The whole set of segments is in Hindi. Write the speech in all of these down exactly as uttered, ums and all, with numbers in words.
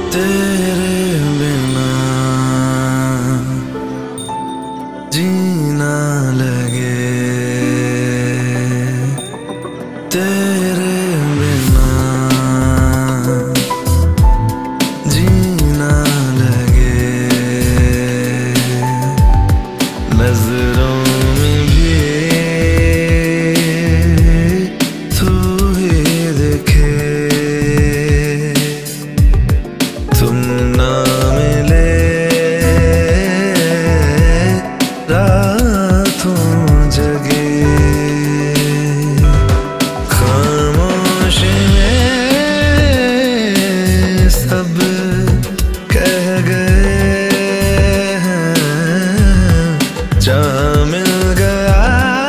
तेरे बिना जीना लगे, तेरे बिना जीना लगे। नजरों में भी तू ही दिखे, तुम ना मिले रातों जगे। खामोशी में सब कह गए हैं, जहाँ मिल गया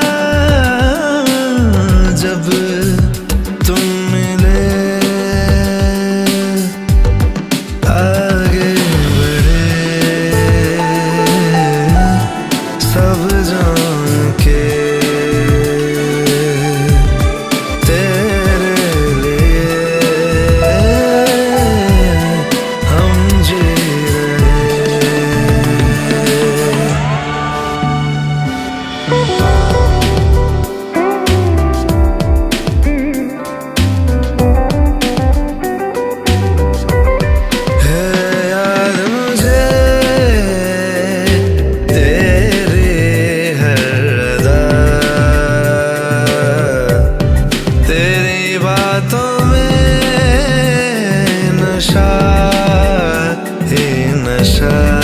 जब तुम मिले। आगे बढ़े सब जान के, तेरे लिए हम जी रहे। नशा ही नशा।